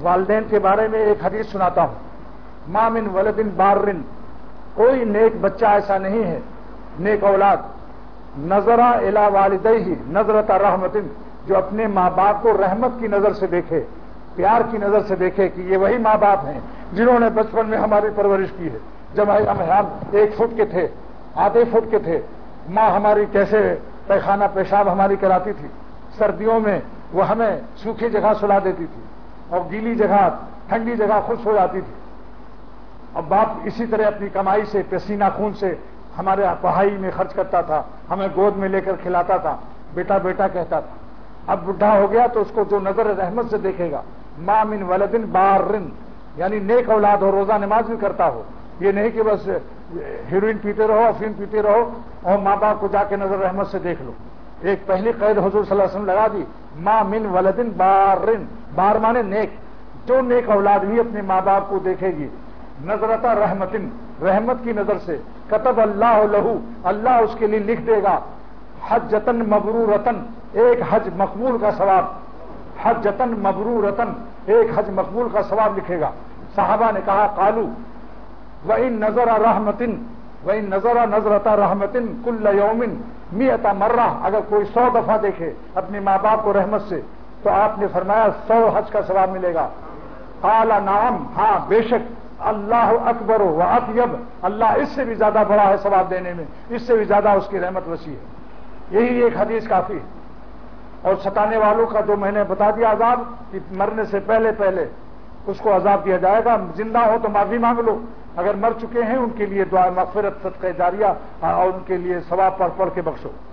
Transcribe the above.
والدین کے بارے میں ایک حدیث سناتا ہوں. ما من ولد بار، کوئی نیک بچہ ایسا نہیں ہے، نیک اولاد، نظر الی والدیہ نظرۃ رحمت، جو اپنے ماں باپ کو رحمت کی نظر سے دیکھے، پیار کی نظر سے دیکھے کہ یہ وہی ماں باپ ہیں جنہوں نے بچپن میں ہماری پرورش کی ہے. جب ہم 1 فٹ کے تھے، آدھے فٹ کے تھے، ماں ہماری کیسے پیخانہ پیشاب ہماری کراتی تھی. سردیوں میں وہ ہمیں سوکھی جگہ سلا دیتی تھی اور گیلی جگہ، ٹھنڈی جگہ خشک ہو جاتی تھی. اور باپ اسی طرح اپنی کمائی سے، پسینہ خون سے ہمارے پڑھائی میں خرچ کرتا تھا، ہمیں گود میں لے کر کھلاتا تھا، بیٹا بیٹا کہتا تھا. اب بڈھا ہو گیا تو اس کو جو نظر رحمت سے دیکھے گا، ما من ولد بار، یعنی نیک اولاد ہو، روزہ نماز بھی کرتا ہو، یہ نہیں کہ بس ہیروئن پیتے رہو، افیم پیتے رہو اور ماں باپ کو جا کے نظر رحمت سے دیکھ لو. ایک پہلی قید حضور صلی اللہ علیہ وسلم لگا دی، ما من ولد بار، بار مانے نیک، جو نیک اولاد بھی اپنے ماں باپ کو دیکھے گی نظرۃ رحمت، رحمت کی نظر سے، کتب اللہ لہو، اللہ اس کے لیے لکھ دے گا حجتن مبرورتن، ایک حج مقبول کا ثواب، حجتن مبرورتن، ایک حج مقبول کا ثواب لکھے گا. صحابہ نے کہا قالو وَإِن نَظَرَ رَحْمَةٍ وَإِن نَظَرَ نَظْرَةَ رَحْمَةٍ كُلَّ يَوْمٍ 100 مرہ، اگر کوئی 100 دفعہ دیکھے اپنے ماں باپ کو رحمت سے تو آپ نے فرمایا 100 حج کا ثواب ملے گا. قال نعم، ہاں بے شک، اللہ اکبر و اطیب، اللہ اس سے بھی زیادہ بڑا ہے ثواب دینے میں، اس سے بھی زیادہ اس کی رحمت وسیع ہے. یہی ایک حدیث کافی ہے. اور ستانے والوں کا جو میں نے بتا دیا عذاب، کہ مرنے سے پہلے پہلے اس کو عذاب دیا جائے گا. زندہ ہو تو معافی مانگ لو، اگر مر چکے ہیں ان کے لیے دعا مغفرت صدقہ جاریہ اور ان کے لیے ثواب پڑھ پڑھ کے بخشو.